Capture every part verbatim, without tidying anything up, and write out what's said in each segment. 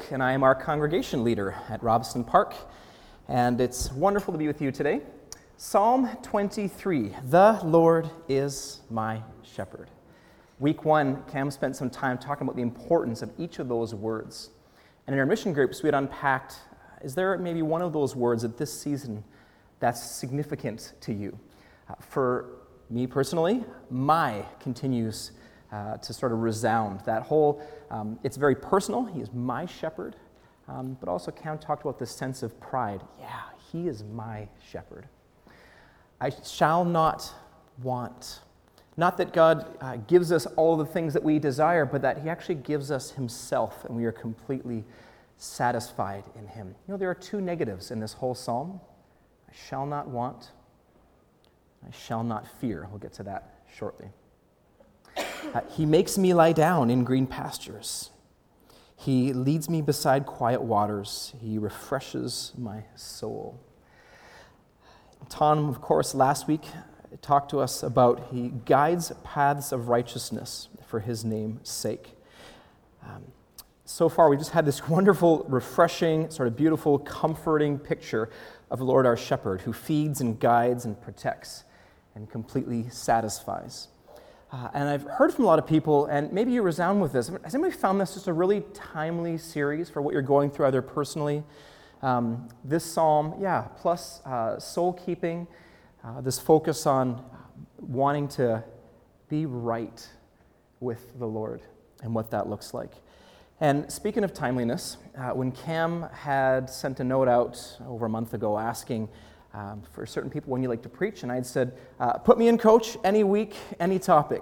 and I am our congregation leader at Robson Park, and it's wonderful to be with you today. Psalm twenty-three, the Lord is my shepherd. Week one, Cam spent some time talking about the importance of each of those words. And in our mission groups, we had unpacked, is there maybe one of those words at this season that's significant to you? Uh, for me personally, my continues uh, to sort of resound. That whole, um, it's very personal. He is my shepherd. Um, but also Cam talked about this sense of pride. Yeah, he is my shepherd. I shall not want. Not that God uh, gives us all the things that we desire, but that he actually gives us himself, and we are completely satisfied in him. You know, there are two negatives in this whole psalm. I shall not want. I shall not fear. We'll get to that shortly. Uh, he makes me lie down in green pastures. He leads me beside quiet waters. He refreshes my soul. Tom, of course, last week talked to us about he guides paths of righteousness for his name's sake. Um, so far, we just had this wonderful, refreshing, sort of beautiful, comforting picture of the Lord our shepherd who feeds and guides and protects and completely satisfies. Uh, and I've heard from a lot of people, and maybe you resound with this. Has anybody found this just a really timely series for what you're going through either personally? Um, this psalm, yeah, plus uh, soul keeping, uh, this focus on wanting to be right with the Lord and what that looks like. And speaking of timeliness, uh, when Cam had sent a note out over a month ago asking um, for certain people when you like to preach, and I'd said, uh, put me in, coach, any week, any topic.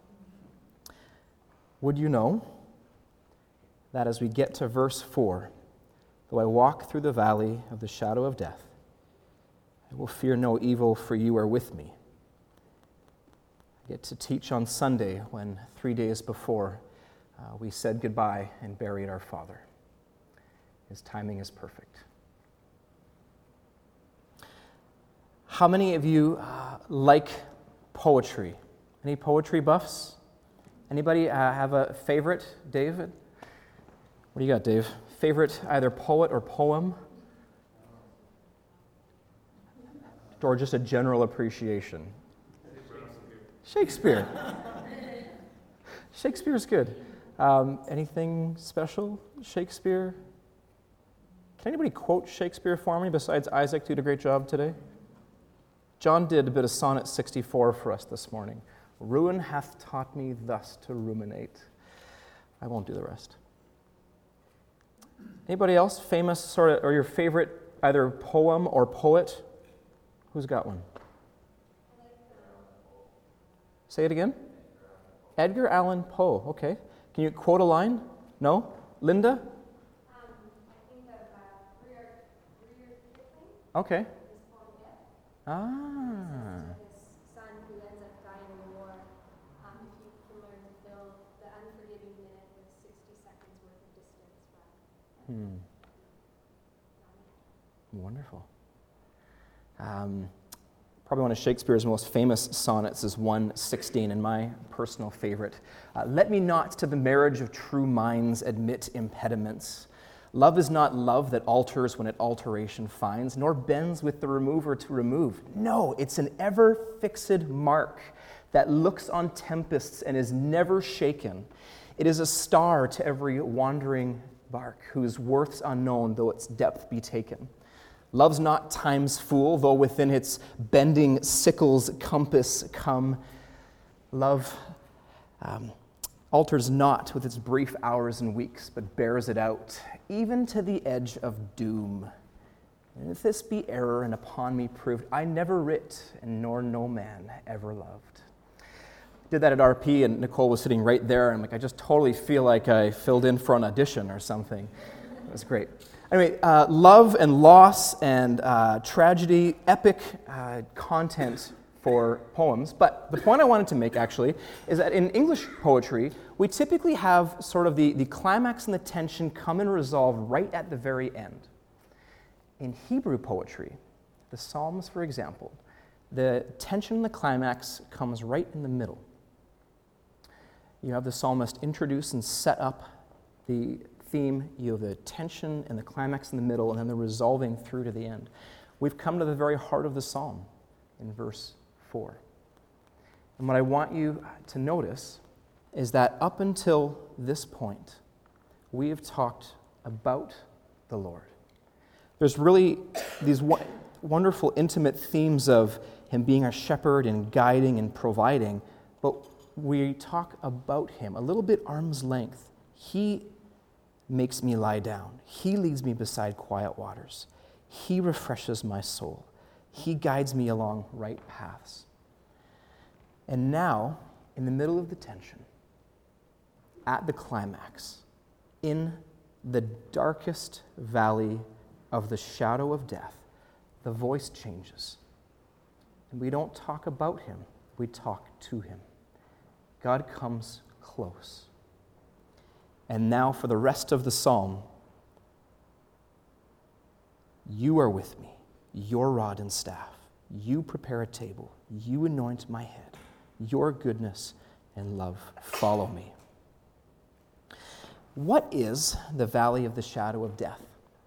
Would you know that as we get to verse four, though I walk through the valley of the shadow of death, I will fear no evil, for you are with me. I get to teach on Sunday when three days before uh, we said goodbye and buried our father. His timing is perfect. How many of you uh, like poetry? Any poetry buffs? Anybody uh, have a favorite? David? What do you got, Dave? Favorite either poet or poem? Or just a general appreciation? Shakespeare. Shakespeare's good. Um, anything special? Shakespeare? Can anybody quote Shakespeare for me besides Isaac, who did a great job today? John did a bit of Sonnet sixty-four for us this morning. Ruin hath taught me thus to ruminate. I won't do the rest. Anybody else famous sort of, or your favorite either poem or poet? Who's got one? Say it again. Edgar Allan Poe. Okay. Can you quote a line? No? Linda? Um, I think of uh, Rudyard Kipling. Okay. Ah. His son who ends up dying in the war. Um, if you can learn to fill the unforgiving minute with sixty seconds worth of distance from. Hmm. Wonderful. Um, probably one of Shakespeare's most famous sonnets is one sixteen, and my personal favorite. Uh, Let me not to the marriage of true minds admit impediments. Love is not love that alters when it alteration finds, nor bends with the remover to remove. No, it's an ever-fixed mark that looks on tempests and is never shaken. It is a star to every wandering bark, whose worth's unknown, though its depth be taken. Love's not time's fool, though within its bending sickle's compass come. Love um, alters not with its brief hours and weeks, but bears it out, even to the edge of doom. And if this be error and upon me proved, I never writ, and nor no man ever loved. Did that at R P, and Nicole was sitting right there, and I'm like, I just totally feel like I filled in for an audition or something. It was great. Anyway, uh, love and loss and uh, tragedy, epic uh, content for poems. But the point I wanted to make, actually, is that in English poetry, we typically have sort of the, the climax and the tension come and resolve right at the very end. In Hebrew poetry, the Psalms, for example, the tension and the climax comes right in the middle. You have the psalmist introduce and set up the theme. You have the tension and the climax in the middle, and then the resolving through to the end. We've come to the very heart of the psalm in verse four. And what I want you to notice is that up until this point, we have talked about the Lord. There's really these wonderful, intimate themes of Him being our shepherd and guiding and providing, but we talk about Him a little bit arm's length. He makes me lie down. He leads me beside quiet waters. He refreshes my soul. He guides me along right paths. And now, in the middle of the tension, at the climax, in the darkest valley of the shadow of death, the voice changes. And we don't talk about Him, we talk to Him. God comes close. And now for the rest of the psalm, you are with me, your rod and staff. You prepare a table, you anoint my head. Your goodness and love follow me. What is the valley of the shadow of death?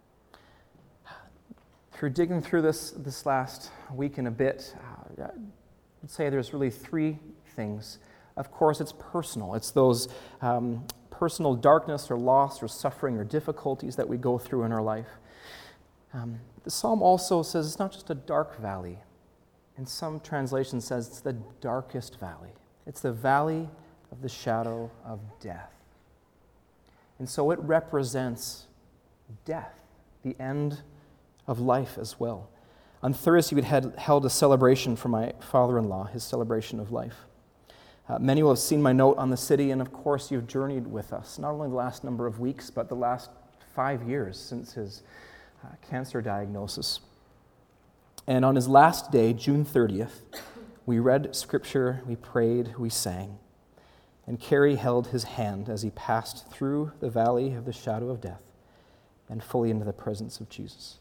Through digging through this this last week and a bit, uh, I'd say there's really three things. Of course, it's personal. It's those um, personal darkness or loss or suffering or difficulties that we go through in our life. Um, the psalm also says it's not just a dark valley. In some translations says it's the darkest valley. It's the valley of the shadow of death. And so it represents death, the end of life as well. On Thursday, we had held a celebration for my father-in-law, his celebration of life. Uh, many will have seen my note on the city, and of course you've journeyed with us, not only the last number of weeks, but the last five years since his uh, cancer diagnosis. And on his last day, June thirtieth, we read Scripture, we prayed, we sang. And Carrie held his hand as he passed through the valley of the shadow of death and fully into the presence of Jesus.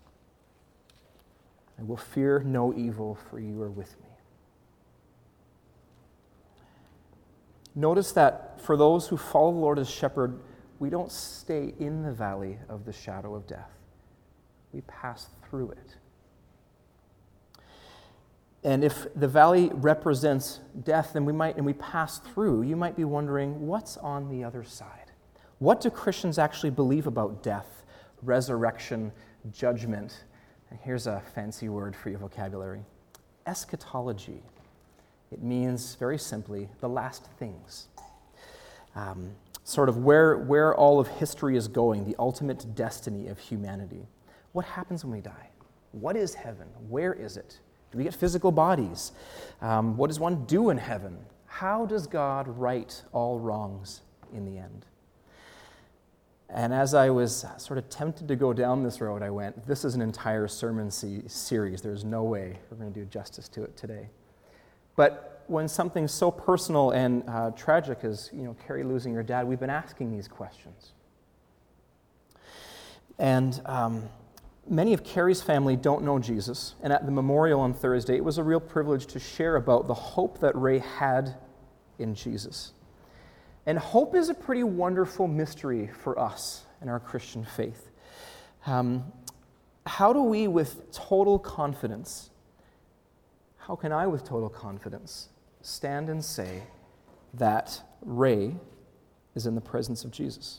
I will fear no evil, for you are with me. Notice that for those who follow the Lord as shepherd, we don't stay in the valley of the shadow of death. We pass through it. And if the valley represents death, then we might, and we pass through, you might be wondering, what's on the other side? What do Christians actually believe about death, resurrection, judgment? And here's a fancy word for your vocabulary. Eschatology. It means, very simply, the last things. Um, sort of where, where all of history is going, the ultimate destiny of humanity. What happens when we die? What is heaven? Where is it? Do we get physical bodies? Um, what does one do in heaven? How does God right all wrongs in the end? And as I was sort of tempted to go down this road, I went, this is an entire sermon se- series. There's no way we're going to do justice to it today. But when something so personal and uh, tragic as, you know, Carrie losing her dad, we've been asking these questions. And um, many of Carrie's family don't know Jesus, and at the memorial on Thursday, it was a real privilege to share about the hope that Ray had in Jesus. And hope is a pretty wonderful mystery for us in our Christian faith. Um, how do we, with total confidence, how can I, with total confidence, stand and say that Ray is in the presence of Jesus?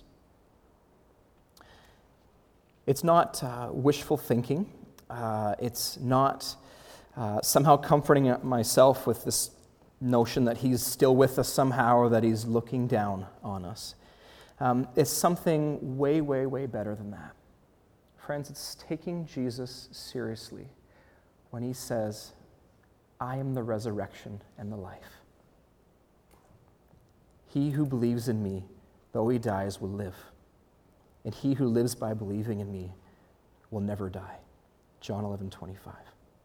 It's not uh, wishful thinking. Uh, it's not uh, somehow comforting myself with this notion that he's still with us somehow or that he's looking down on us. Um, it's something way, way, way better than that. Friends, it's taking Jesus seriously when he says, I am the resurrection and the life. He who believes in me, though he dies, will live. And he who lives by believing in me will never die. John eleven twenty-five.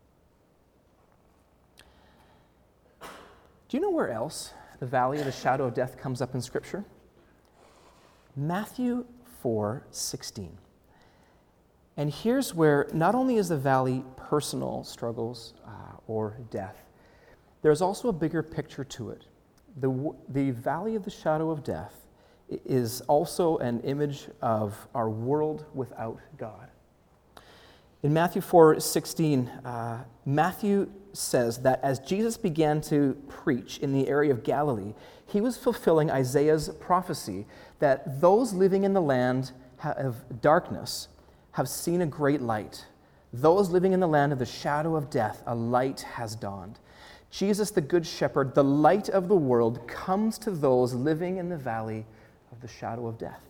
Do you know where else the valley of the shadow of death comes up in Scripture? Matthew four sixteen. And here's where not only is the valley personal struggles uh, or death, there's also a bigger picture to it. The, the valley of the shadow of death is also an image of our world without God. In Matthew four sixteen, uh, Matthew says that as Jesus began to preach in the area of Galilee, he was fulfilling Isaiah's prophecy that those living in the land of darkness have seen a great light. Those living in the land of the shadow of death, a light has dawned. Jesus, the Good Shepherd, the light of the world, comes to those living in the valley of the shadow of death.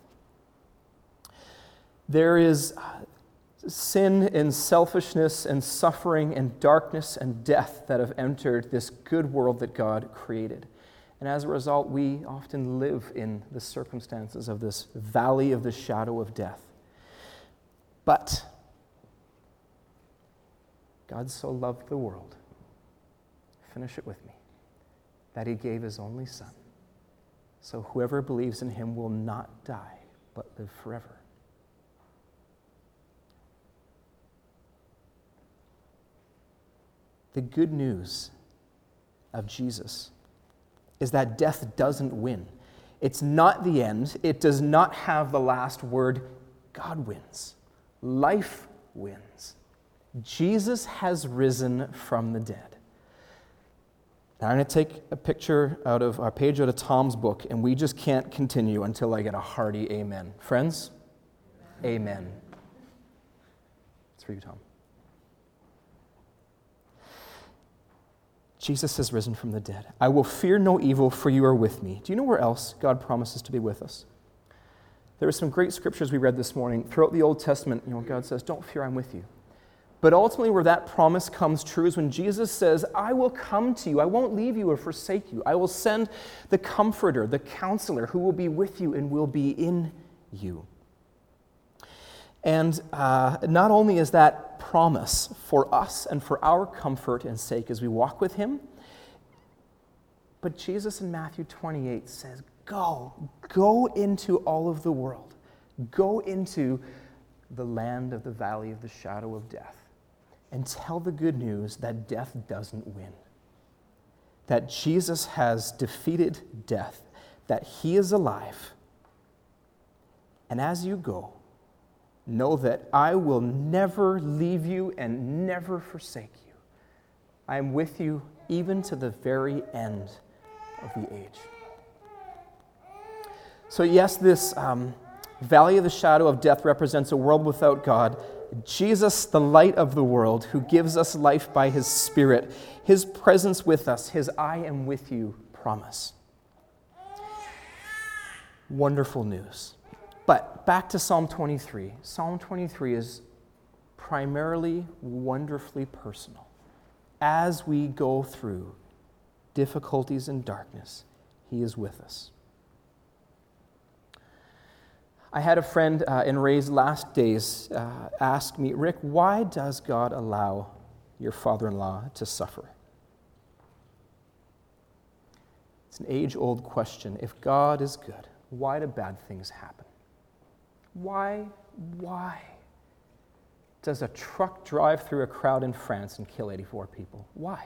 There is sin and selfishness and suffering and darkness and death that have entered this good world that God created. And as a result, we often live in the circumstances of this valley of the shadow of death. But God so loved the world, finish it with me, that he gave his only Son, so whoever believes in him will not die, but live forever. The good news of Jesus is that death doesn't win. It's not the end. It does not have the last word. God wins. Life wins. Jesus has risen from the dead. Now I'm going to take a picture out of our page out of Tom's book, and we just can't continue until I get a hearty amen. Friends, amen. amen. It's for you, Tom. Jesus has risen from the dead. I will fear no evil, for you are with me. Do you know where else God promises to be with us? There are some great scriptures we read this morning. Throughout the Old Testament, you know, God says, don't fear, I'm with you. But ultimately where that promise comes true is when Jesus says, I will come to you. I won't leave you or forsake you. I will send the Comforter, the Counselor, who will be with you and will be in you. And uh, not only is that promise for us and for our comfort and sake as we walk with him, but Jesus in Matthew twenty-eight says, go, go into all of the world. Go into the land of the valley of the shadow of death and tell the good news that death doesn't win. That Jesus has defeated death, that he is alive. And as you go, know that I will never leave you and never forsake you. I am with you even to the very end of the age. So yes, this um, valley of the shadow of death represents a world without God. Jesus, the light of the world, who gives us life by his Spirit, his presence with us, his I am with you promise. Wonderful news. But back to Psalm twenty-three. Psalm twenty-three is primarily wonderfully personal. As we go through difficulties and darkness, he is with us. I had a friend uh, in Ray's last days uh, ask me, Rick, why does God allow your father-in-law to suffer? It's an age-old question. If God is good, why do bad things happen? Why, why does a truck drive through a crowd in France and kill eighty-four people? Why?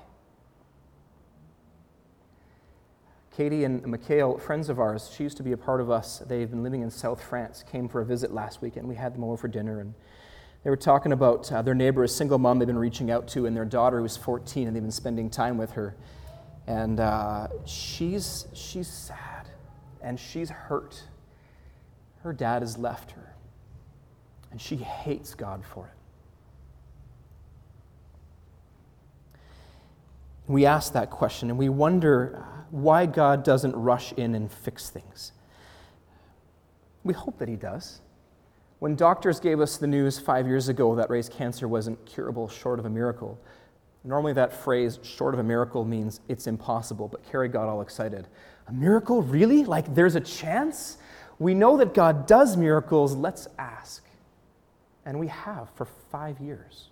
Katie and Mikhail, friends of ours, she used to be a part of us. They've been living in South France, came for a visit last weekend. We had them over for dinner, and they were talking about uh, their neighbor, a single mom they've been reaching out to, and their daughter who was fourteen, and they've been spending time with her. And uh, she's she's sad, and she's hurt. Her dad has left her, and she hates God for it. We ask that question, and we wonder why God doesn't rush in and fix things. We hope that he does. When doctors gave us the news five years ago that Ray's cancer wasn't curable short of a miracle, normally that phrase, short of a miracle, means it's impossible, but Carrie got all excited. A miracle? Really? Like there's a chance? We know that God does miracles, let's ask. And we have for five years.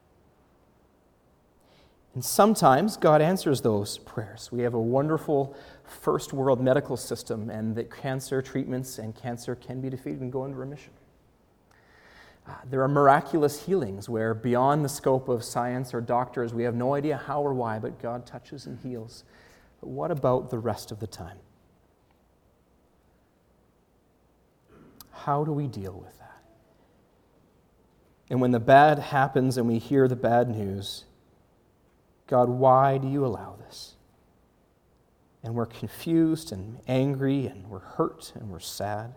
And sometimes God answers those prayers. We have a wonderful first world medical system, and that cancer treatments and cancer can be defeated and go into remission. Uh, there are miraculous healings where beyond the scope of science or doctors, we have no idea how or why, but God touches and heals. But what about the rest of the time? how do we deal with that? And when the bad happens and we hear the bad news, God, why do you allow this? And we're confused and angry and we're hurt and we're sad.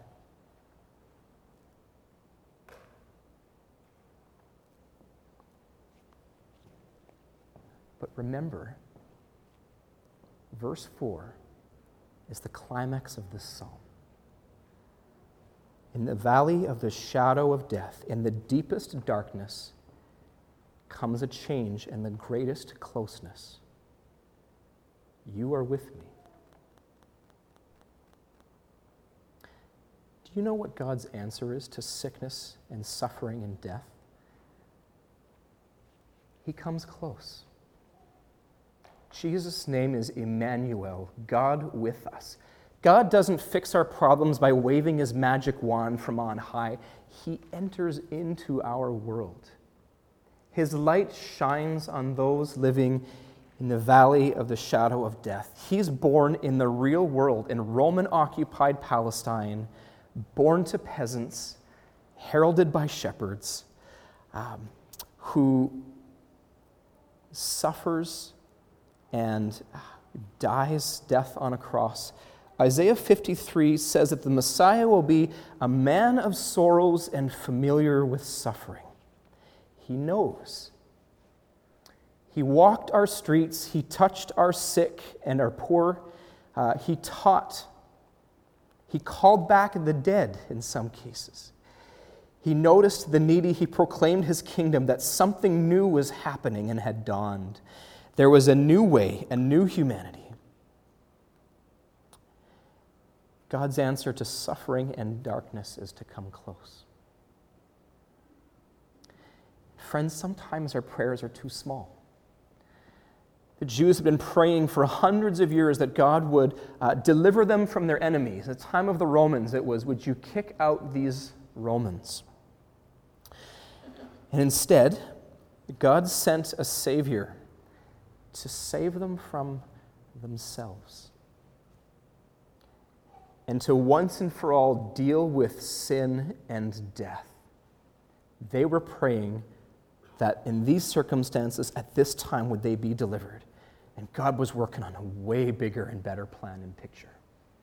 But remember, verse four is the climax of this psalm. In the valley of the shadow of death, in the deepest darkness, comes a change in the greatest closeness. You are with me. Do you know what God's answer is to sickness and suffering and death? He comes close. Jesus' name is Emmanuel, God with us. God doesn't fix our problems by waving his magic wand from on high. He enters into our world. His light shines on those living in the valley of the shadow of death. He's born in the real world, in Roman-occupied Palestine, born to peasants, heralded by shepherds, um, who suffers and dies death on a cross. Isaiah fifty-three says that the Messiah will be a man of sorrows and familiar with suffering. He knows. He walked our streets. He touched our sick and our poor. Uh, he taught. He called back the dead in some cases. He noticed the needy. He proclaimed his kingdom, that something new was happening and had dawned. There was a new way, a new humanity. God's answer to suffering and darkness is to come close. Friends, sometimes our prayers are too small. The Jews have been praying for hundreds of years that God would uh, deliver them from their enemies. At the time of the Romans, it was, would you kick out these Romans? And instead, God sent a Savior to save them from themselves and to once and for all deal with sin and death. They were praying that in these circumstances, at this time, would they be delivered. And God was working on a way bigger and better plan and picture.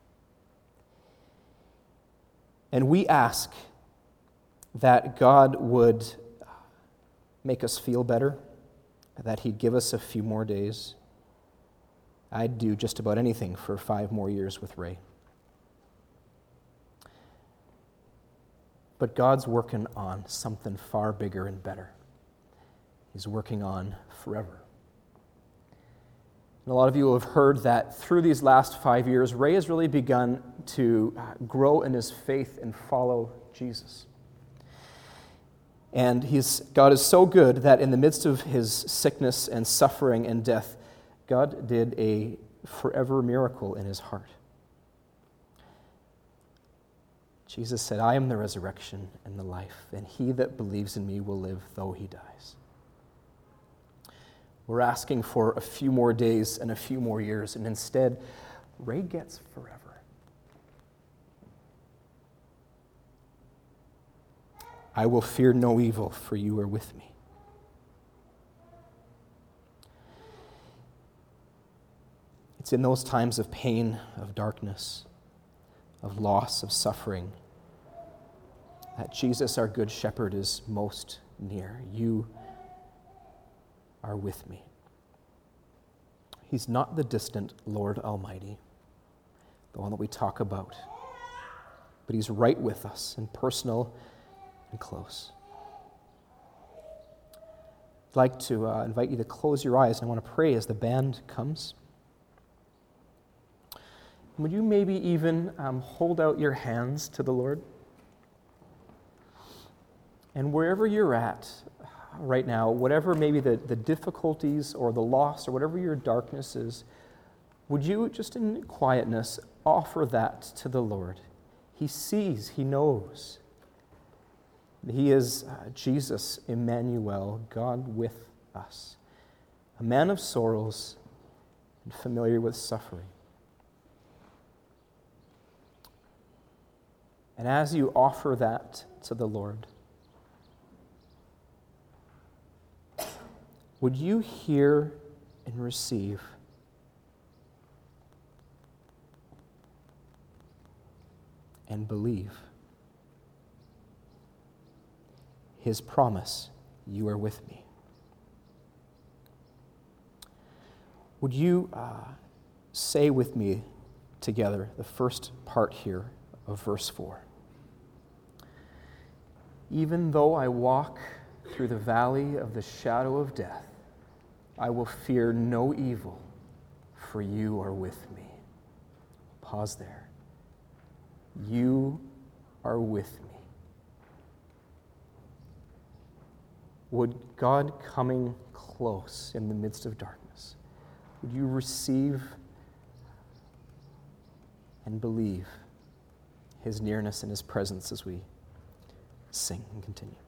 And we ask that God would make us feel better, that he'd give us a few more days. I'd do just about anything for five more years with Ray. But God's working on something far bigger and better. He's working on forever. And a lot of you have heard that through these last five years, Ray has really begun to grow in his faith and follow Jesus. And he's, God is so good that in the midst of his sickness and suffering and death, God did a forever miracle in his heart. Jesus said, I am the resurrection and the life, and he that believes in me will live though he dies. We're asking for a few more days and a few more years, and instead, Ray gets forever. I will fear no evil, for you are with me. It's in those times of pain, of darkness, of loss, of suffering, that Jesus, our good shepherd, is most near. You are with me. He's not the distant Lord Almighty, the one that we talk about, but he's right with us and personal and close. I'd like to uh, invite you to close your eyes, and I want to pray as the band comes. Would you maybe even um, hold out your hands to the Lord? And wherever you're at right now, whatever maybe the, the difficulties or the loss or whatever your darkness is, would you just in quietness offer that to the Lord? He sees, he knows. He is uh, Jesus, Emmanuel, God with us, a man of sorrows and familiar with suffering. And as you offer that to the Lord, would you hear and receive and believe His promise, you are with me? Would you uh, say with me together the first part here of verse four? Even though I walk through the valley of the shadow of death, I will fear no evil, for you are with me. Pause there. You are with me. Would God coming close in the midst of darkness, would you receive and believe His nearness and His presence as we sing and continue?